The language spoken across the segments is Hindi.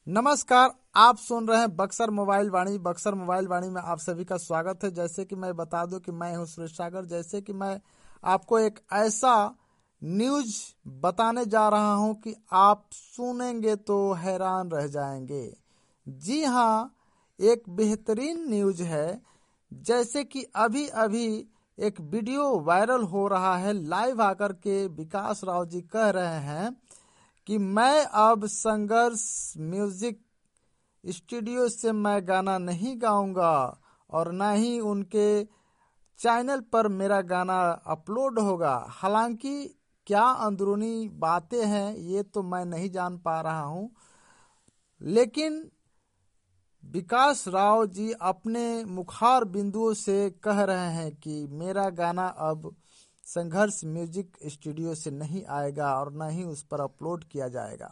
नमस्कार, आप सुन रहे हैं बक्सर मोबाइल वाणी। बक्सर मोबाइल वाणी में आप सभी का स्वागत है। जैसे कि मैं बता दूं कि मैं हूं सुरेश सागर। जैसे कि मैं आपको एक ऐसा न्यूज बताने जा रहा हूं कि आप सुनेंगे तो हैरान रह जाएंगे। जी हां, एक बेहतरीन न्यूज है। जैसे कि अभी अभी एक वीडियो वायरल हो रहा है, लाइव आकर के विकास राव जी कह रहे हैं कि मैं अब संघर्ष म्यूजिक स्टूडियो से मैं गाना नहीं गाऊंगा और ना ही उनके चैनल पर मेरा गाना अपलोड होगा। हालांकि क्या अंदरूनी बातें हैं ये तो मैं नहीं जान पा रहा हूं, लेकिन विकास राव जी अपने मुखार बिंदुओं से कह रहे हैं कि मेरा गाना अब संघर्ष म्यूजिक स्टूडियो से नहीं आएगा और न ही उस पर अपलोड किया जाएगा।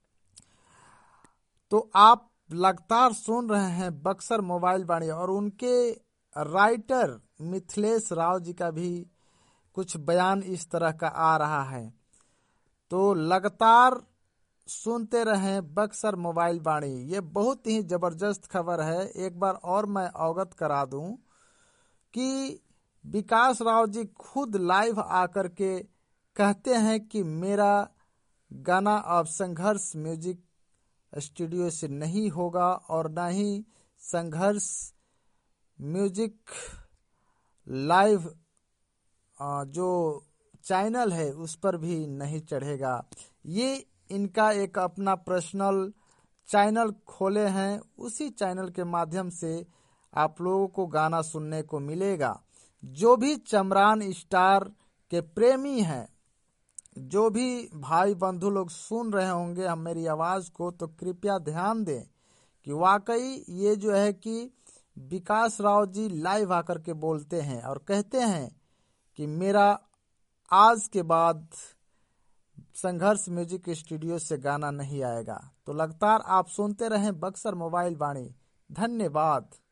तो आप लगातार सुन रहे हैं बक्सर मोबाइल वाणी और उनके राइटर मिथिलेश राव जी का भी कुछ बयान इस तरह का आ रहा है। तो लगातार सुनते रहें बक्सर मोबाइल वाणी। ये बहुत ही जबरदस्त खबर है। एक बार और मैं अवगत करा दूं कि विकास राव जी खुद लाइव आकर के कहते हैं कि मेरा गाना अब संघर्ष म्यूजिक स्टूडियो से नहीं होगा और ना ही संघर्ष म्यूजिक लाइव जो चैनल है उस पर भी नहीं चढ़ेगा। ये इनका एक अपना पर्सनल चैनल खोले हैं, उसी चैनल के माध्यम से आप लोगों को गाना सुनने को मिलेगा। जो भी चमरान स्टार के प्रेमी हैं, जो भी भाई बंधु लोग सुन रहे होंगे हम मेरी आवाज को, तो कृपया ध्यान दें कि वाकई ये जो है कि विकास राव जी लाइव आकर के बोलते हैं और कहते हैं कि मेरा आज के बाद संघर्ष म्यूजिक स्टूडियो से गाना नहीं आएगा। तो लगातार आप सुनते रहें बक्सर मोबाइल वाणी। धन्यवाद।